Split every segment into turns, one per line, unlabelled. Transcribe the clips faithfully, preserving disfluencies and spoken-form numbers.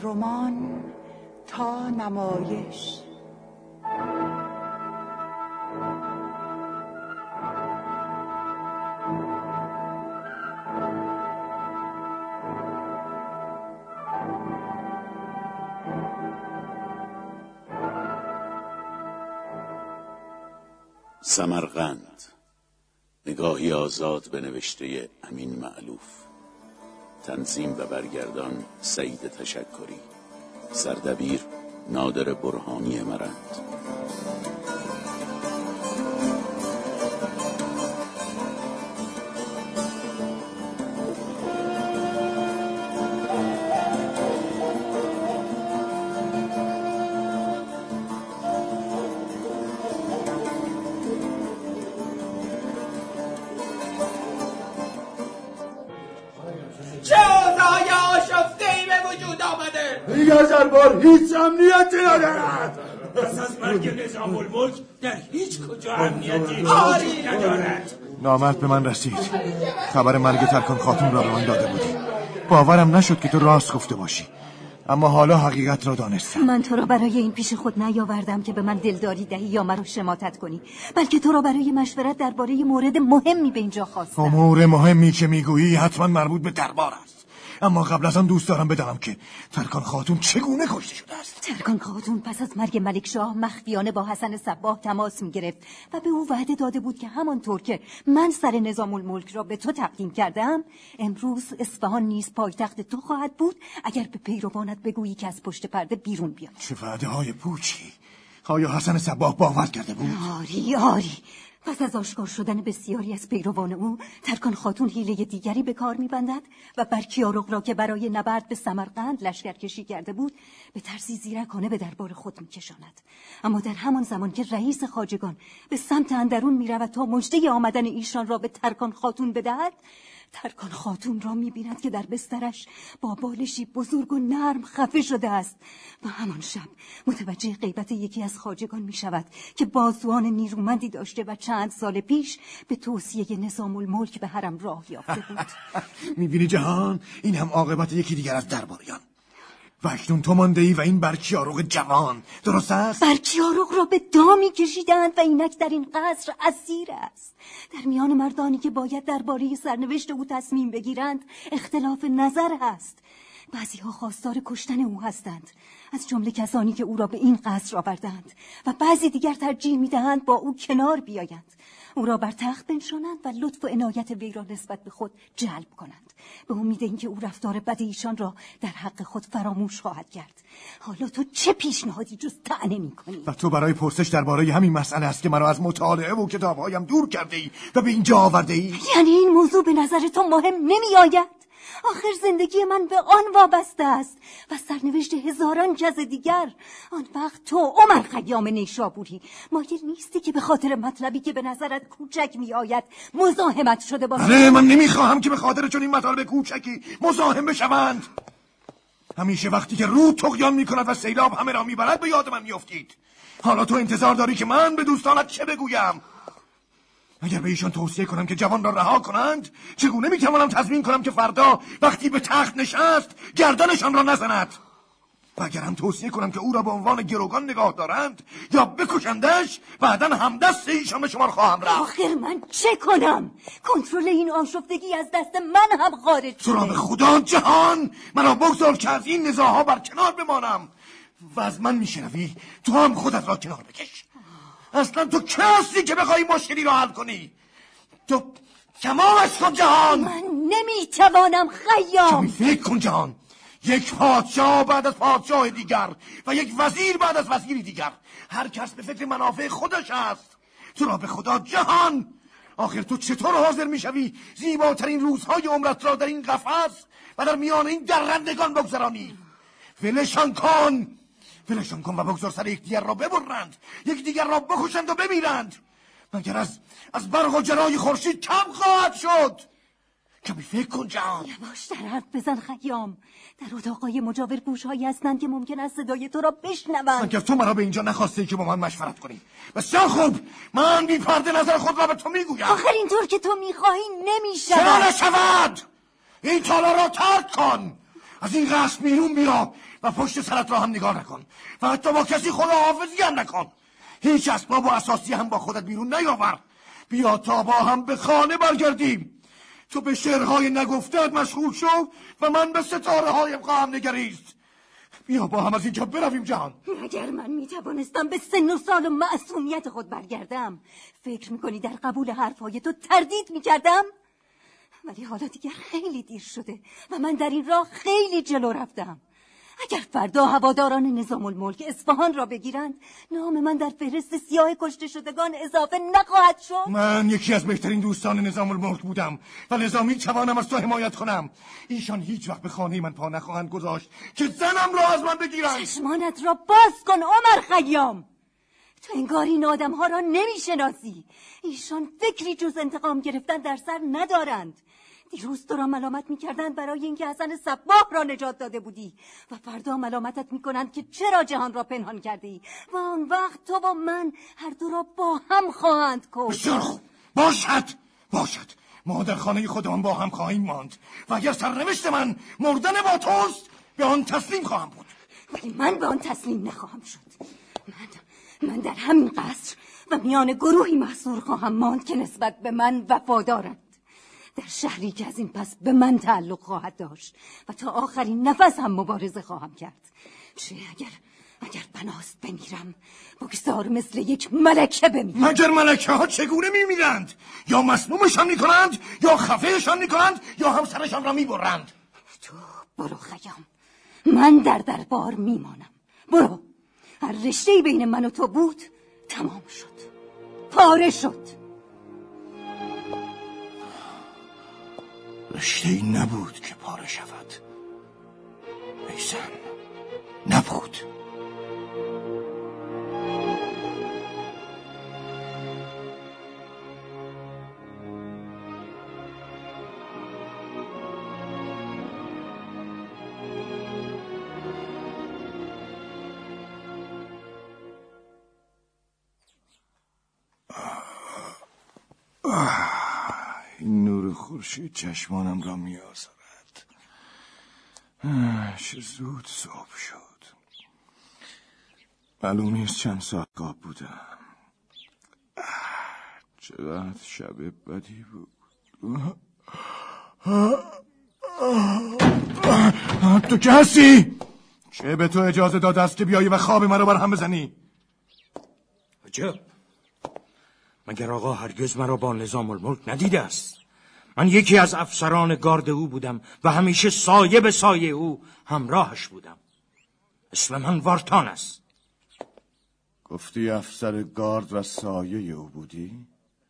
رمان تا نمایش.
سمرقند، نگاهی آزاد به نوشته امین معلوف. تنظیم و برگردان سعید تشکری. سردبیر نادر برهانی مرند.
هزار بار هیچ امنیتی ندارد.
پس از مرگ نظام الملک در هیچ کجا امنیتی آری ندارد.
نامرد به من رسید. خبر مرگ ترکان خاتون را به من داده بودی. باورم نشد که تو راست گفته باشی، اما حالا حقیقت را دانستم.
من تو را برای این پیش خود نیاوردم که به من دلداری دهی یا مرا شماتت کنی، بلکه تو را برای مشورت درباره مورد مهمی به اینجا خواستم.
امور مهمی که میگویی حتما مربوط به دربار است، اما قبل از آن دوست دارم بدانم که ترکان خاتون چگونه کشته شده است.
ترکان خاتون پس از مرگ ملک شاه مخفیانه با حسن صباح تماس می گرفت و به او وعده داده بود که همانطور که من سر نظام الملک را به تو تقدیم کردم، امروز اصفهان نیز پایتخت تو خواهد بود اگر به پیروانت بگویی که از پشت پرده بیرون بیاد.
چه وعده های پوچی! آیا حسن صباح باور کرده بود؟
آری آری. پس از آشکار شدن بسیاری از پیروان او، ترکان خاتون حیله دیگری به کار می‌بندد و برکیارق را که برای نبرد به سمرقند لشکرکشی کرده بود به طرزی زیرکانه به دربار خود می‌کشاند. اما در همان زمان که رئیس خواجگان به سمت اندرون می‌رود تا مژده آمدن ایشان را به ترکان خاتون بدهد، ترکان خاتون را می‌بیند که در بسترش با بالشی بزرگ و نرم خفه شده است و همان شب متوجه غیبت یکی از خواجگان می‌شود که بازوان نیرومندی داشته و چند سال پیش به توصیه نظام الملک به حرم راه یافته بود.
می‌بینی جهان، این هم عاقبت یکی دیگر از درباریان. و اکنون تو مانده‌ای و این برکیارق جوان، درست است؟
برکیارق را به دامی کشیدند و اینک در این قصر اسیر است. در میان مردانی که باید درباره سرنوشت او تصمیم بگیرند اختلاف نظر هست. بعضی ها خواستار کشتن او هستند، از جمله کسانی که او را به این قصر آوردند، و بعضی دیگر ترجیح می‌دهند با او کنار بیایند، او را بر تخت بنشانند و لطف و عنایت وی را نسبت به خود جلب کنند، به امید اینکه او رفتار بد ایشان را در حق خود فراموش خواهد کرد. حالا تو چه پیشنهادی جز طعنه می‌کنی؟
و تو برای پرسش درباره همین مسئله است که مرا از مطالعه و کتاب‌هایم دور کرده‌ای و به اینجا آورده‌ای؟
یعنی این موضوع به نظر تو مهم نمی‌آید؟ آخر زندگی من به آن وابسته است و سرنوشت هزاران کس دیگر. آن وقت تو عمر خیام نیشابوری مایل نیستی که به خاطر مطلبی که به نظرت کوچک می آید مزاحمت شده باشی؟
نه، من نمیخواهم که به خاطر چون این مطالب کوچکی مزاحم بشوند. همیشه وقتی که رود طغیان میکند و سیلاب همه را میبرد به یاد من میافتید. حالا تو انتظار داری که من به دوستانت چه بگویم؟ اگر به ایشان توصیه کنم که جوان را رها کنند، چگونه میتوانم تضمین کنم که فردا وقتی به تخت نشست گردنشان را نزند؟ و اگر هم توصیه کنم که او را به عنوان گروگان نگاه دارند یا بکشندش، بعداً همدست ایشان به شمار خواهم رفت.
آخر من چه کنم؟ کنترل این آشفتگی از دست من هم خارج شده.
تو را به خدا جهان، مرا بگذار که از این نزاعها بر کنار بمانم و از من میشنوی تو هم خودت را کنار بکش. اصلا تو که هستی که بخوای مشکلی را حل کنی؟ تو تمامش کن جهان.
من نمیتوانم خیام.
کمی فکر کن جهان. یک پادشاه بعد از پادشاه دیگر و یک وزیر بعد از وزیر دیگر، هر کس به فکر منافع خودش است. تو را به خدا جهان، آخر تو چطور حاضر میشوی زیباترین روزهای عمرت را در این قفس و در میان این درندگان بگذرانی؟ ولشان کن، ولشان کن و بگذار سر یکدیگر را ببرند، یکدیگر را بکشند و بمیرند. مگر از از برق و جرای خورشید کم خواهد شد؟ کمی فکر کن جان.
یواش در حرف بزن خیام. در اتاقای مجاور گوش‌هایی هستند که ممکن است صدای تو را بشنوند.
مگر تو مرا به اینجا نخواسته که با من مشورت کنی؟ بسیار خوب، من بی پرده نظر خود را به تو میگویم.
آخر اینطور که تو میخواهی نمیشود.
چرا نشود؟ این تالا را ترک کن، از این قصد بیرون بیا و پشت سرت را هم نگاه نکن و حتی با کسی خداحافظی هم نکن. هیچ اسباب و اساسی هم با خودت بیرون نیاور. بیا تا با هم به خانه برگردیم. تو به شعرهای نگفته‌ات مشغول شو و من به ستاره هایم خواهم نگریست. بیا با هم از اینجا برویم جهان.
اگر من میتوانستم به سن و سال و معصومیت خود برگردم، فکر میکنی در قبول حرفهای تو تردید میکردم؟ ولی حالا دیگر خیلی دیر شده و من در این راه خیلی جلو رفتم. اگر فردا هواداران نظام الملک اصفهان را بگیرند، نام من در فهرست سیاه کشته شدگان اضافه نخواهد شد.
من یکی از بهترین دوستان نظام الملک بودم و لذا میتوانم از تو حمایت کنم. ایشان هیچ وقت به خانه من پا نخواهند گذاشت که زنم را از من بگیرند.
چشمانت را باز کن عمر خیام. تو انگار این آدم ها را نمیشناسی. ایشان فکری جز انتقام گرفتن در سر ندارند. دیروز تو را ملامت میکردند برای اینکه حسن صباح را نجات داده بودی و فردا ملامتت میکنند که چرا جهان را پنهان کردی و آن وقت تو و من هر دو را با هم خواهند کشت.
بسیار خوب، باشد باشد، ما در خانه خودمان با هم خواهیم ماند و اگر سرنوشت من مردن با توست به آن تسلیم خواهم بود.
ولی من به آن تسلیم نخواهم شد. من من در همین قصر و میان گروهی محصور خواهم ماند که نسبت به من وفادارند، در شهری که از این پس به من تعلق خواهد داشت و تا آخرین نفس هم مبارزه خواهم کرد. چه اگر اگر بناست بمیرم، بگذار مثل یک ملکه بمیرم.
مگر ملکه ها چگونه میمیرند؟ یا مسمومشان میکنند، یا خفهشان میکنند، یا هم سرشان را میبرند.
تو برو خیام، من در دربار میمانم. برو. هر رشته‌ای بین من و تو بود تمام شد، پاره شد.
رشته‌ای نبود که پاره شود. ای زن، نبود. این نور خورشید چشمانم را می آزارد. چه زود صبح شد. معلوم نیست چند ساعت خواب بودم. چقدر شب بدی بود. تو که هستی؟ چه به تو اجازه داده است که بیایی و خواب مرا بر هم بزنی؟
عجب، مگر آقا هرگز مرا با نظام الملک ندیده است؟ من یکی از افسران گارد او بودم و همیشه سایه به سایه او همراهش بودم. اسم من وارتان است.
گفتی افسر گارد و سایه او بودی؟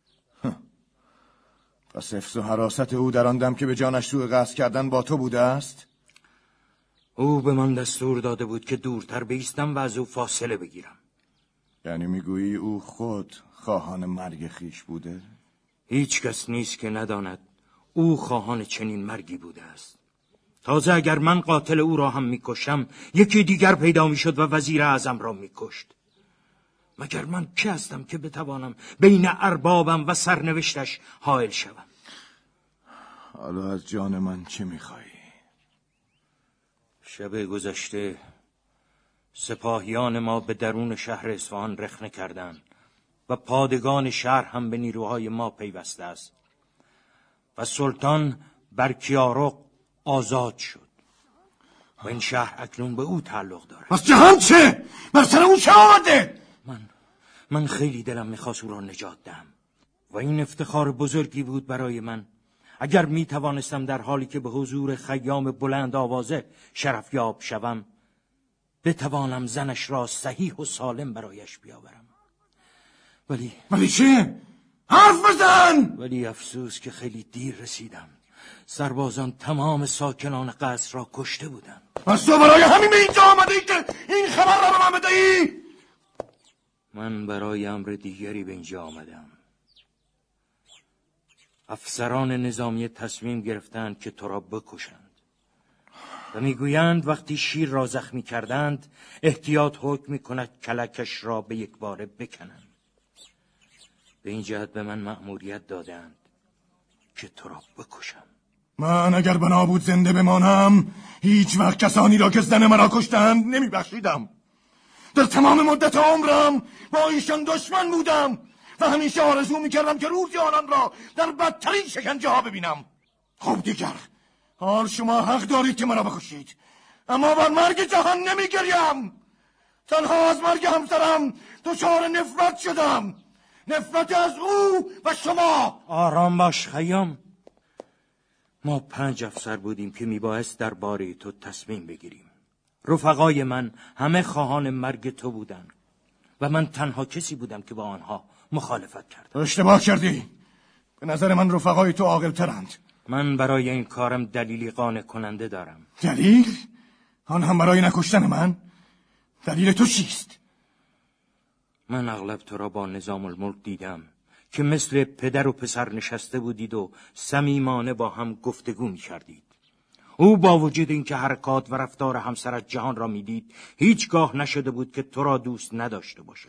پس حفظ و حراست او در آن دم که به جانش سوء قصد کردن با تو بوده است؟
او به من دستور داده بود که دورتر بایستم و از او فاصله بگیرم.
یعنی میگویی او خود خواهان مرگ خیش بوده؟
هیچ کس نیست که نداند او خواهان چنین مرگی بوده است. تازه اگر من قاتل او را هم میکشم، یکی دیگر پیدا میشد و وزیر اعظم را میکشت. مگر من کی هستم که بتوانم بین اربابم و سرنوشتش حائل شوم؟
حالا از جان من چه میخوایی؟
شب گذشته سپاهیان ما به درون شهر اصفهان رخنه کردند و پادگان شهر هم به نیروهای ما پیوسته است و سلطان برکیارق آزاد شد و این شهر اکنون به او تعلق دارد.
پس جهان چه؟ بر سر اون چه آمده؟
من من خیلی دلم میخواست او را نجات دهم و این افتخار بزرگی بود برای من اگر می توانستم در حالی که به حضور خیام بلند آوازه شرفیاب شوم بتوانم زنش را صحیح و سالم برایش بیاورم. ولی
ولی چه؟ حرف بزن!
ولی افسوس که خیلی دیر رسیدم. سربازان تمام ساکنان قصر را کشته بودند.
پس تو برای همین به اینجا آمده ای که این خبر را به من بدهی؟
من برای امر دیگری به اینجا آمدم. افسران نظامی تصمیم گرفتند که تو را بکشند و میگویند وقتی شیر را زخمی کردند احتیاط حکم میکند کلکش را به یک باره بکنند. به این جهت به من مأموریت دادند که تو را بکشم.
من اگر بنا بود زنده بمانم هیچ وقت کسانی را که زن مرا کشتند نمی بخشیدم. در تمام مدت عمرم با ایشان دشمن بودم و همیشه آرزو می کردم که روزی آنان را در بدترین شکنجه ها ببینم. خب دیگر حال شما حق دارید که مرا بکشید، اما بر مرگ جهان نمی گریم. تنها از مرگ همسرم دچار نفرت شدم، نفرت از او و شما.
آرام باش خیام. ما پنج افسر بودیم که میبایست در باره تو تصمیم بگیریم. رفقای من همه خواهان مرگ تو بودن و من تنها کسی بودم که با آنها مخالفت کردم.
اشتباه کردی. به نظر من رفقای تو عاقل‌ترند.
من برای این کارم دلیلی قانع کننده دارم.
دلیل؟ آن هم برای نکشتن من؟ دلیل تو چیست؟
من اغلب تو را با نظام الملک دیدم که مثل پدر و پسر نشسته بودید و صمیمانه با هم گفتگو می کردید. او با وجود اینکه حرکات و رفتار همسرش جهان را میدید هیچگاه نشده بود که تو را دوست نداشته باشد.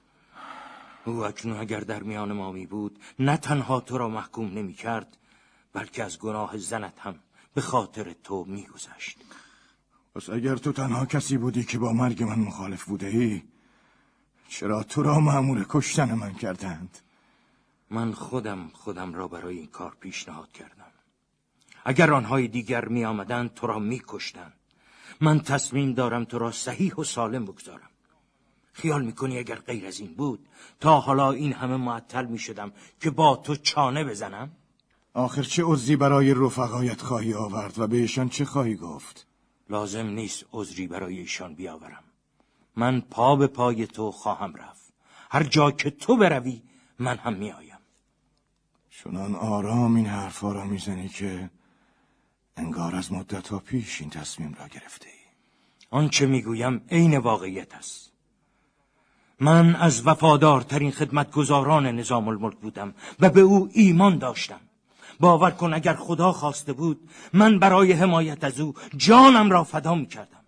او اکنون اگر در میان ما می بود نه تنها تو را محکوم نمی کرد بلکه از گناه زنت هم به خاطر تو می گذشت.
پس اگر تو تنها کسی بودی که با مرگ من مخالف بوده ای، چرا تو را مأمور کشتن من کردند؟
من خودم خودم را برای این کار پیشنهاد کردم. اگر آنهای دیگر می آمدن تو را می کشتن. من تصمیم دارم تو را صحیح و سالم بگذارم. خیال میکنی اگر غیر از این بود تا حالا این همه معطل می شدم که با تو چانه بزنم؟
آخر چه عذری برای رفقایت خواهی آورد و بهشان چه خواهی گفت؟
لازم نیست عذری برای ایشان بیاورم. من پا به پای تو خواهم رفت. هر جا که تو بروی من هم می آیم.
چنان آرام این حرفا را میزنی که انگار از مدت‌ها پیش این تصمیم را گرفته ای.
آنچه میگویم عین واقعیت است. من از وفادارترین خدمتگزاران نظام الملک بودم و به او ایمان داشتم. باور کن اگر خدا خواسته بود من برای حمایت از او جانم را فدا میکردم.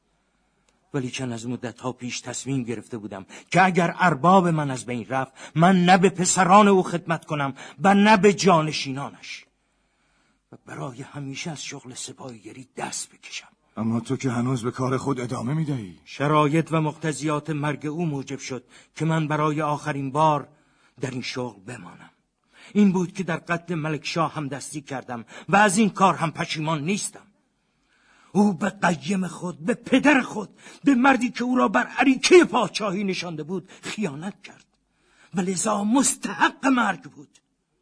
ولی چند از مدت‌ها پیش تصمیم گرفته بودم که اگر ارباب من از بین رفت من نه به پسران او خدمت کنم و نه به جانشینانش و برای همیشه از شغل سپاهیگری دست بکشم.
اما تو که هنوز به کار خود ادامه میدهی.
شرایط و مقتضیات مرگ او موجب شد که من برای آخرین بار در این شغل بمانم. این بود که در قتل ملکشاه هم دستی کردم و از این کار هم پشیمان نیستم. او به قیم خود، به پدر خود، به مردی که او را بر اریکه پادشاهی نشانده بود خیانت کرد و لذا مستحق مرگ بود.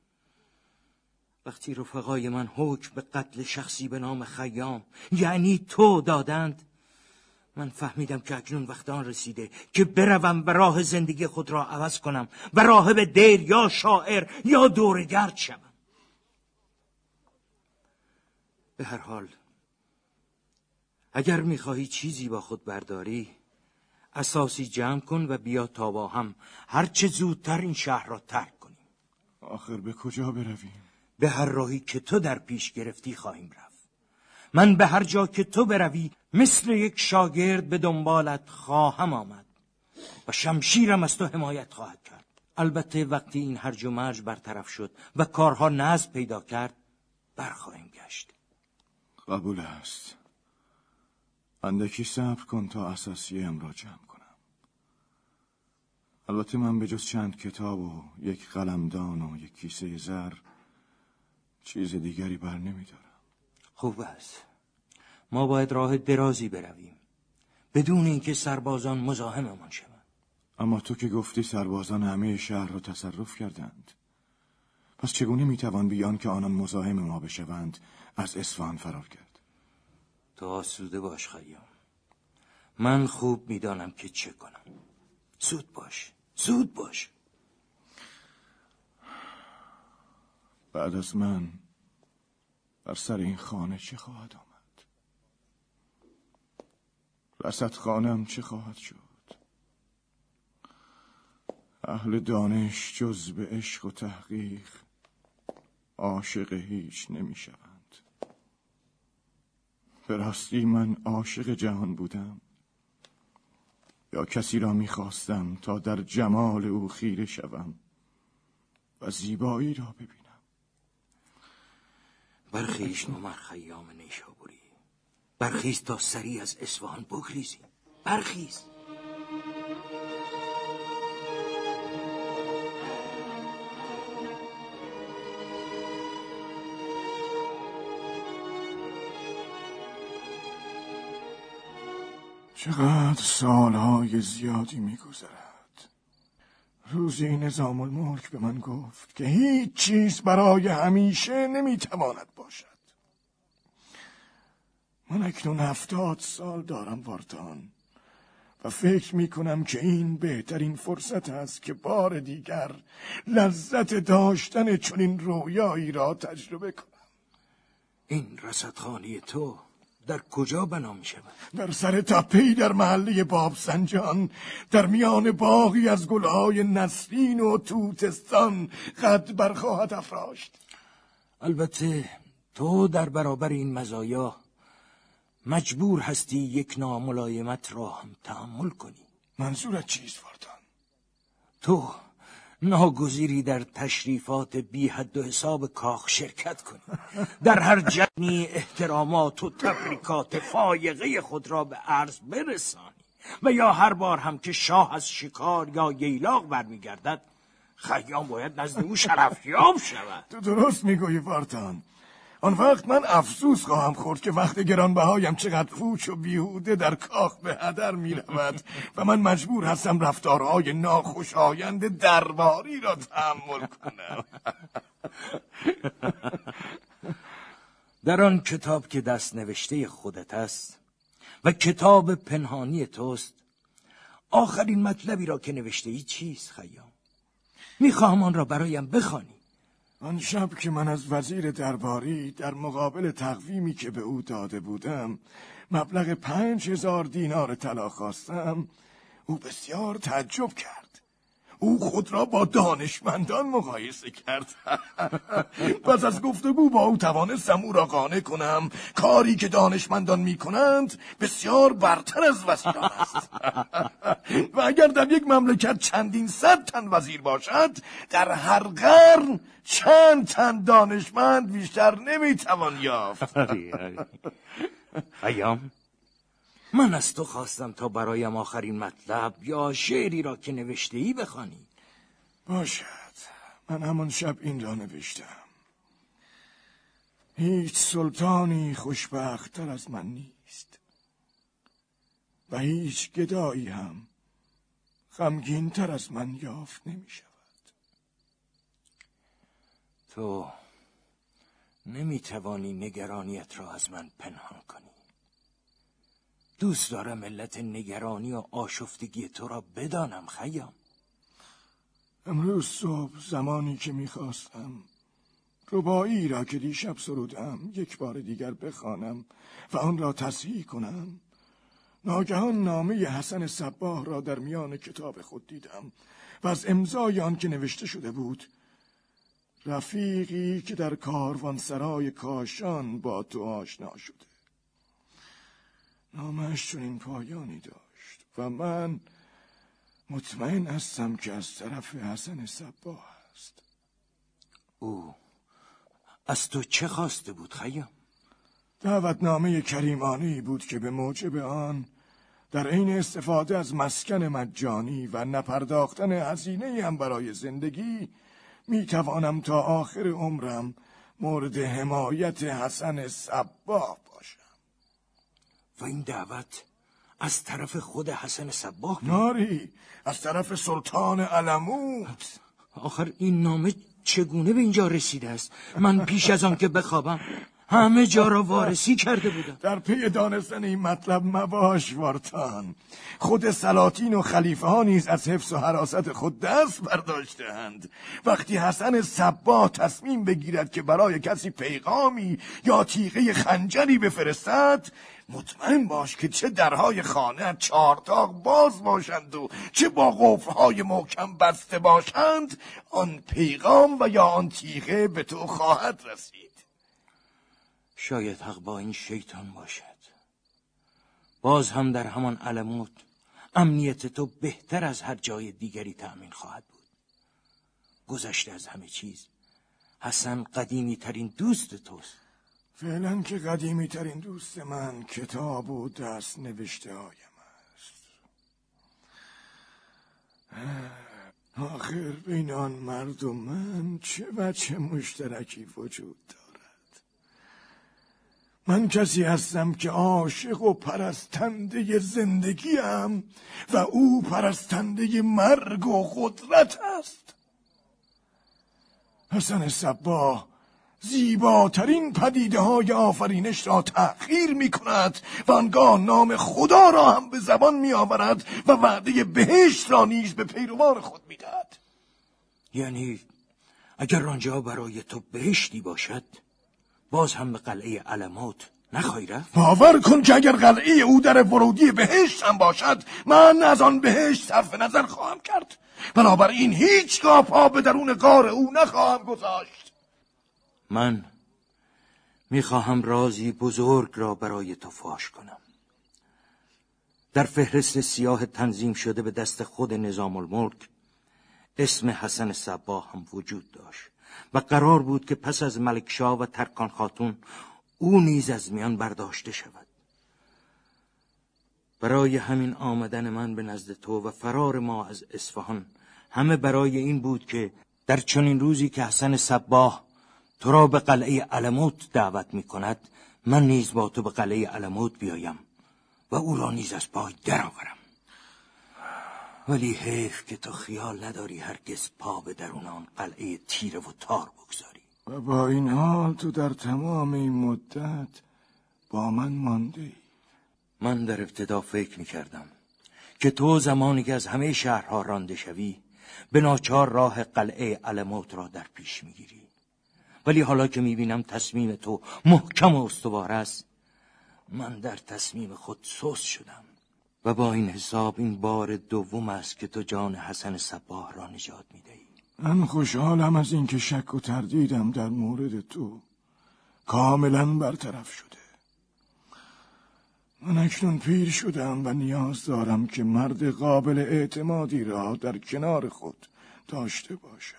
وقتی رفقای من حکم به قتل شخصی به نام خیام یعنی تو دادند من فهمیدم که اکنون وقت آن رسیده که بروم و راه زندگی خود را عوض کنم و راهب دیر یا شاعر یا دورگرد شوم. به هر حال اگر میخواهی چیزی با خود برداری اساسی جمع کن و بیا تا با هم هرچه زودتر این شهر را ترک کنیم.
آخر به کجا برویم؟
به هر راهی که تو در پیش گرفتی خواهیم رفت. من به هر جا که تو بروی مثل یک شاگرد به دنبالت خواهم آمد و شمشیرم از تو حمایت خواهد کرد. البته وقتی این هرج و مرج برطرف شد و کارها نظم پیدا کرد برخواهیم گشت.
قبول است. اندکی صبر کن تا اساسیه‌ام را جمع کنم. البته من به جز چند کتاب و یک قلمدان و یک کیسه زر چیز دیگری بر نمیدارم.
خوب است. ما باید راه درازی برویم بدون اینکه سربازان مزاحممان شوند.
اما تو که گفتی سربازان همه شهر را تصرف کردند، پس چگونه میتوان بیان که آنان مزاحم ما بشوند از اصفهان فرار کرد؟
تو آسوده باش خیام. من خوب میدانم که چه کنم. زود باش، زود باش.
بعد از من بر سر این خانه چه خواهد آمد؟ رصد خانم چه خواهد شد؟ اهل دانش جز به عشق و تحقیق عاشق هیچ نمی شوند. به راستی من عاشق جهان بودم یا کسی را می خواستم تا در جمال او خیره شوم و زیبایی را ببینم؟
برخیز نومر خیام نیشابوری، برخیز تا سری از اصفهان بگریزی. برخیز.
چقدر سالهای زیادی می‌گذرد. روزی نظام الملک به من گفت که هیچ چیز برای همیشه نمیتواند باشد. من اکنون هفتاد سال دارم وارتان و فکر میکنم که این بهترین فرصت است که بار دیگر لذت داشتن چنین رویایی را تجربه کنم.
این رصدخانه تو در کجا بنا می شود؟
در سر تپه‌ای در محله بابسنجان، در میان باغی از گلهای نسرین و توتستان قد برخواهد افراشت.
البته تو در برابر این مزایا مجبور هستی یک ناملایمت را هم تحمل کنی.
منظورت چیست وارتان؟
تو ناگزیری در تشریفات بی حد و حساب کاخ شرکت کنی، در هر جنی احترامات و تبریکات فایقه خود را به عرض برسانی و یا هر بار هم که شاه از شکار یا ییلاق برمیگردد خیام باید نزد او شرفیاب شود.
تو درست میگویی وارتان. آن وقت من افسوس خواهم خورد که وقت گرانبهایم چقدر پوچ و بیهوده در کاخ به هدر می رود و من مجبور هستم رفتارهای ناخوشایند درباری را تحمل کنم.
در آن کتاب که دست نوشته خودت است و کتاب پنهانی توست، آخرین مطلبی را که نوشته ای چیست خیام؟ میخواهم آن را برایم بخوانی.
آن شب که من از وزیر درباری در مقابل تقویمی که به او داده بودم مبلغ پنج هزار دینار طلا خواستم، او بسیار تعجب کرد. او خود را با دانشمندان مقایسه کرد. پس از گفتگو با او توانستم او را قانع کنم کاری که دانشمندان می کنند بسیار برتر از وزیران است. و اگر در یک مملکت چندین صد تن وزیر باشد، در هر قرن چند تن دانشمند بیشتر نمی توان یافت.
خیام، من از تو خواستم تا برایم آخرین مطلب یا شعری را که نوشته ای بخوانی.
باشد، من همان شب این را نوشتم. هیچ سلطانی خوشبخت‌تر از من نیست و هیچ گدایی هم غمگین‌تر از من یافت نمی شود.
تو نمی توانی نگرانیت را از من پنهان کنی. دوست دارم علت نگرانی و آشفتگی تو را بدانم خیام.
امروز صبح زمانی که میخواستم رباعی را که دیشب سرودم یک بار دیگر بخوانم و آن را تصحیح کنم، ناگهان نامه حسن صباح را در میان کتاب خود دیدم و از امضای آن که نوشته شده بود: رفیقی که در کاروانسرای کاشان با تو آشنا شده. نامش چنین پایانی داشت و من مطمئن هستم که از طرف حسن صباح است.
او از تو چه خواسته بود خیام؟
دعوتنامه کریمانه‌ای بود که به موجب آن در عین استفاده از مسکن مجانی و نپرداختن هزینه‌ای هم برای زندگی می توانم تا آخر عمرم مورد حمایت حسن صباح باشم.
و این دعوت از طرف خود حسن صباح بود؟
ناری، از طرف سلطان علمود.
آخر این نامه چگونه به اینجا رسیده است؟ من پیش از آن که بخوابم همه جا را وارسی کرده بودم.
در پی دانستن این مطلب مباش وارتان. خود سلاطین و خلیفه ها نیز از حفظ و حراست خود دست برداشته‌اند. وقتی حسن صباح تصمیم بگیرد که برای کسی پیغامی یا تیغه خنجری بفرستد، مطمئن باش که چه درهای خانه چارتاق باز باشند و چه با قفل‌های محکم بسته باشند، آن پیغام و یا آن تیغه به تو خواهد رسید.
شاید حق با این شیطان باشد. باز هم در همان علمود امنیت تو بهتر از هر جای دیگری تأمین خواهد بود. گذشته از همه چیز حسن قدیمی ترین دوست توست.
فعلا که قدیمی ترین دوست من کتاب و دست نوشته هایم است. آخر بین آن مرد و من چه وجه مشترکی وجود دارد؟ من کسی هستم که عاشق و پرستنده زندگیم و او پرستنده مرگ و قدرت است. حسن صباح زیباترین پدیده های آفرینش را تأخیر می کند و آنگاه نام خدا را هم به زبان می آورد و وعده بهشت را نیز به پیروان خود می دهد.
یعنی اگر آنجا برای تو بهشتی باشد باز هم به قلعه علمات نخواهی رفت؟
باور کن که اگر قلعه او در ورودی بهشت هم باشد من از آن بهشت صرف نظر خواهم کرد. بنابراین هیچگاه پا به درون غار او نخواهم گذاشت.
من میخواهم رازی بزرگ را برای تو فاش کنم. در فهرست سیاه تنظیم شده به دست خود نظام الملک اسم حسن صباح هم وجود داشت و قرار بود که پس از ملکشاه و ترکان خاتون او نیز از میان برداشته شود. برای همین آمدن من به نزد تو و فرار ما از اصفهان همه برای این بود که در چنین روزی که حسن صباح تو را به قلعه علموت دعوت می کند من نیز با تو به قلعه علموت بیایم و او را نیز از پای درآورم. ولی حیف که تو خیال نداری هرگز پا به درون آن قلعه تیره و تار بگذاری.
و با این حال تو در تمام این مدت با من مانده ای.
من در ابتدا فکر می کردم که تو زمانی که از همه شهرها رانده شوی به ناچار راه قلعه علموت را در پیش می گیری. ولی حالا که می بینم تصمیم تو محکم و استوار است من در تصمیم خود سست شدم و با این حساب این بار دوم است که تو جان حسن صباح را نجات می دهی.
من خوشحالم از این که شک و تردیدم در مورد تو کاملا برطرف شده. من اکنون پیر شدم و نیاز دارم که مرد قابل اعتمادی را در کنار خود داشته باشم.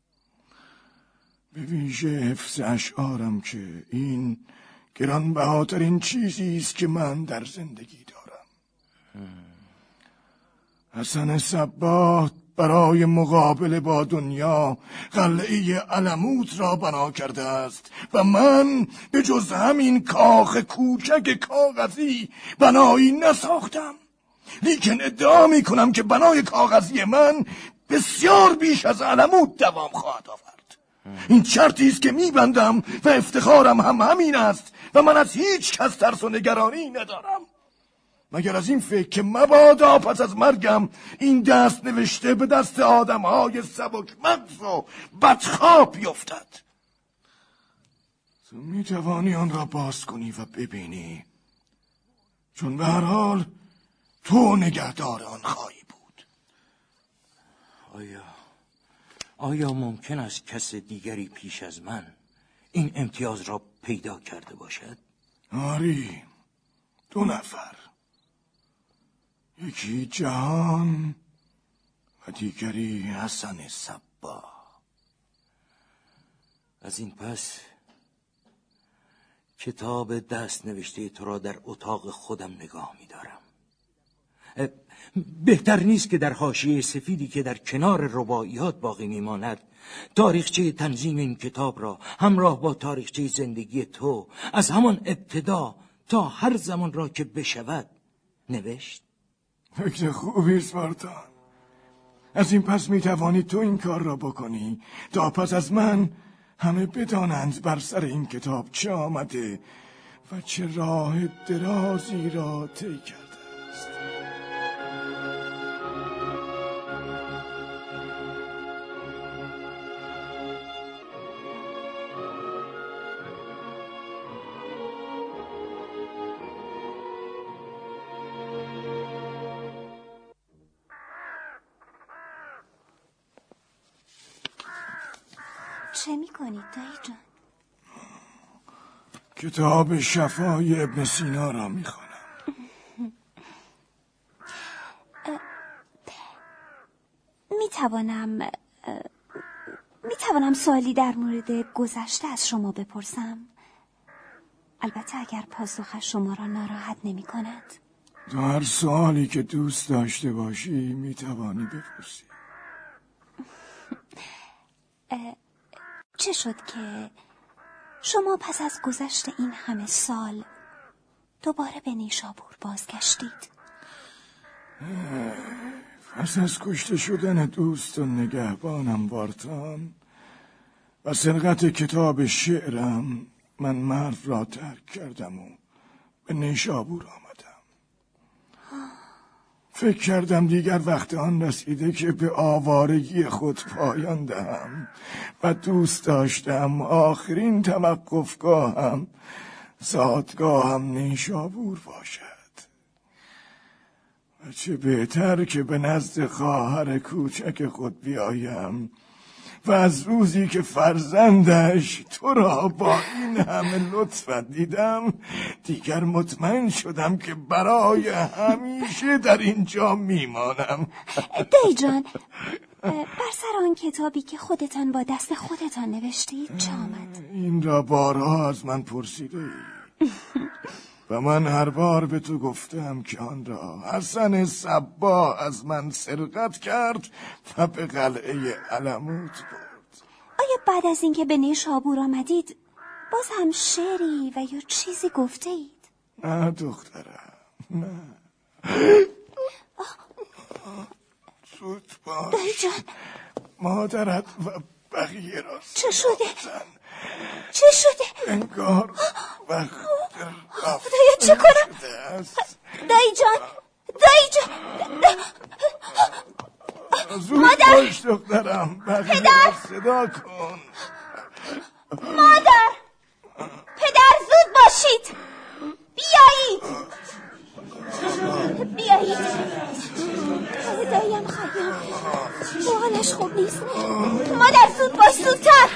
به ویژه حفظ اشعارم که این گرانبهاترین چیزی است که من در زندگی دارم. حسن صباح برای مقابله با دنیا قلعه علموت را بنا کرده است و من به جز همین کاخ کوچک کاغذی بنایی نساختم. لیکن ادعا می کنم که بنای کاغذی من بسیار بیش از علموت دوام خواهد آورد. این شرطی است که میبندم و افتخارم هم همین است و من از هیچ کس ترس و نگرانی ندارم مگر از این فکر که مبادا پس از مرگم این دست نوشته به دست آدمهای سبک مغز و بدخواه بیفتد. تو میتوانی آن را باز کنی و ببینی، چون به هر حال تو نگهدار آن خواهی بود.
آیا آیا ممکن است کس دیگری پیش از من این امتیاز را پیدا کرده باشد؟
آری، دو نفر، یکی جهان و دیگری حسن صباح.
از این پس کتاب دست نوشته تو را در اتاق خودم نگاه می دارم. بهتر نیست که در حاشیه سفیدی که در کنار رباعیات باقی میماند تاریخچه تنظیم این کتاب را همراه با تاریخچه زندگی تو از همان ابتدا تا هر زمان را که بشود نوشت؟
فکر خوبی سپارتان. از این پس میتوانی تو این کار را بکنی تا پس از من همه بدانند بر سر این کتاب چه آمده و چه راه درازی را طی کرده است.
چه میکنید دایی جان؟
کتاب شفای ابن سینا را میخوانم.
میتوانم میتوانم سوالی در مورد گذشته از شما بپرسم؟ البته اگر پاسخش شما را ناراحت نمی کند.
تو هر سوالی که دوست داشته باشی میتوانی بپرسی.
چه شد که شما پس از گذشت این همه سال دوباره به نیشابور بازگشتید؟
پس از کشته شدن دوست و نگهبانم وارتان و سرقت کتاب شعرم، من مرو را ترک کردم و به نیشابور آمدم. فکر کردم دیگر وقت آن رسیده که به آوارگی خود پایان دهم و دوست داشتم آخرین توقفگاهم زادگاهم نیشابور باشد. و چه بهتر که به نزد خواهر کوچک خود بیایم و از روزی که فرزندش تو را با این همه لطفت دیدم دیگر مطمئن شدم که برای همیشه در اینجا میمانم.
دایی جان، بر سر آن کتابی که خودتان با دست خودتان نوشتید چه آمد؟
این را بارها از من پرسیده ای و من هر بار به تو گفتم که آن را حسن صبا از من سرقت کرد و به قلعه علموت برد.
آیا بعد از اینکه به نیشابور آمدید باز هم شعری و یا چیزی گفته اید؟
نه دخترم، نه. زود باش.
دایی جان،
مادرت و بقیه را
چه شده؟
زن.
چه شده؟
انگار وقت رفت.
خدایا چه کنم؟ دایی جان، دایی جان.
زود باش دخترم، بقیه را صدا کن.
مادر، پدر زود باشید، بیایید بیایید. داییم خیام حالش خوب نیست. مادر زود باش، زودتر.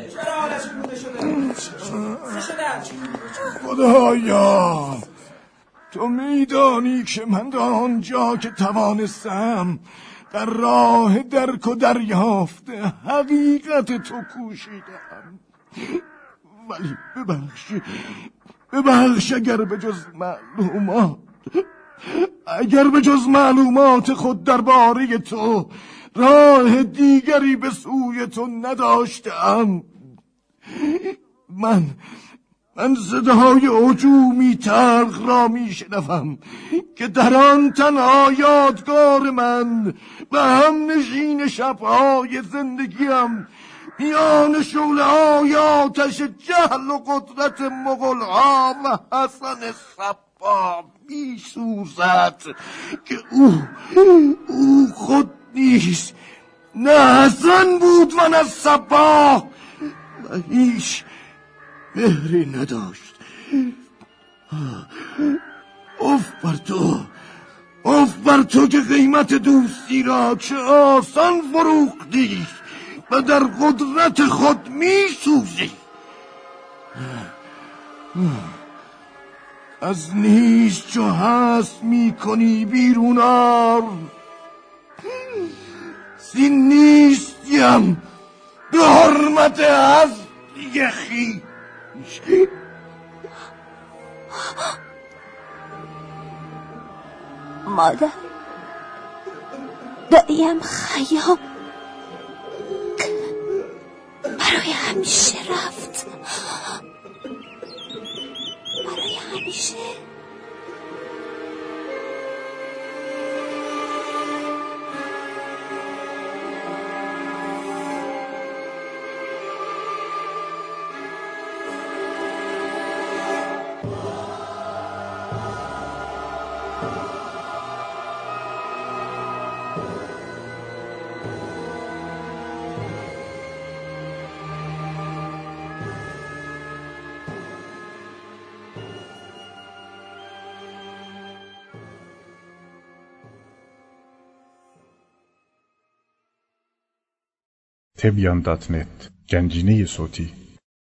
خدایا تو میدانی که من تا آنجا که توانستم در راه درک و دریافت حقیقت تو کوشیدم، ولی ببخش ببخش اگر به جز معلومات اگر به جز معلومات خود درباره تو راه دیگری به سوی تو نداشتم. من من صدای هجومی تلخ را می شنوم که در آن تنها یادگار من و هم نشین شبهای زندگیم میان شعله‌های آتش جهل و قدرت مغول‌ها و حسن صبا می سوزد که او او خود نیست، نه حسن بود من از صبا و هیچ مهری نداشت. اف بر تو، اف بر تو که قیمت دوستی را چه آسان فروختی و در قدرت خود می سوزی. از نیست چو هست می کنی بیرون آر، زین نیستیم به حرمت هستی خویش.
مادر، داییم خیام برای همیشه رفت، برای همیشه.
تبیان دات نت گنجینه صوتی